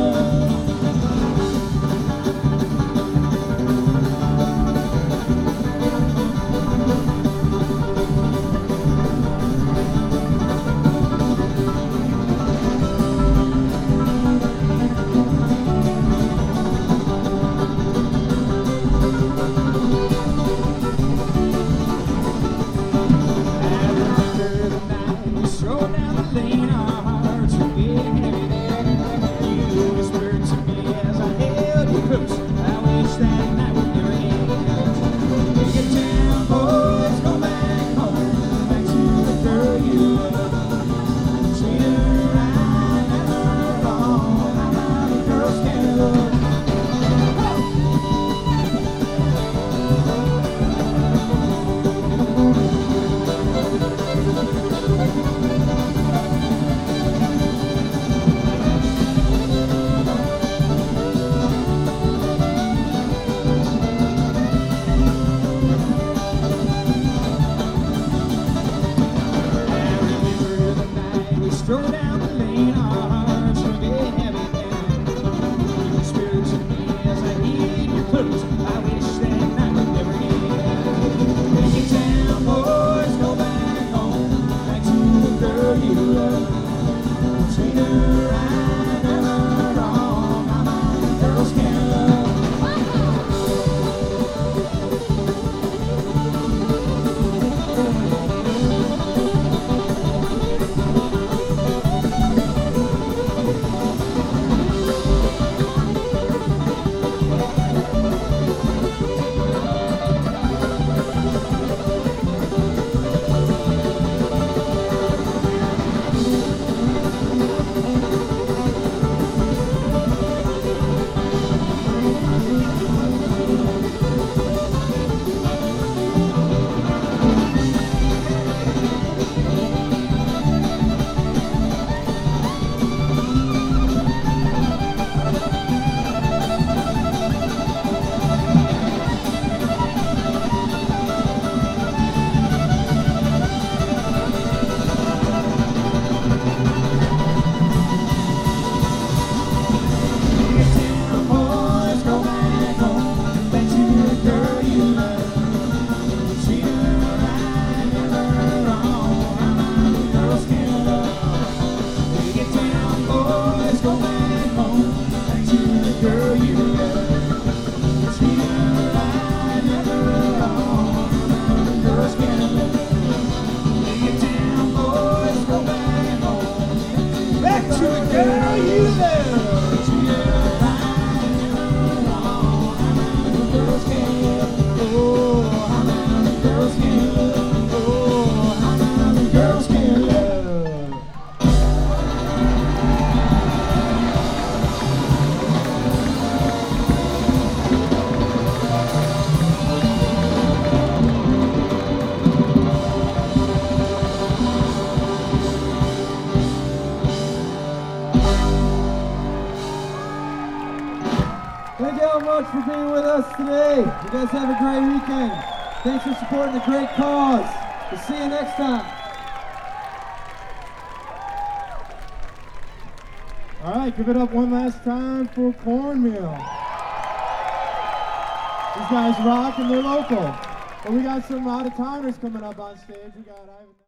Thank you all much for being with us today. You guys have a great weekend. Thanks for supporting the great cause. We'll see you next time. All right, give it up one last time for Cornmeal. These guys rock and they're local. But we got some out-of-towners coming up on stage. We got Ivan.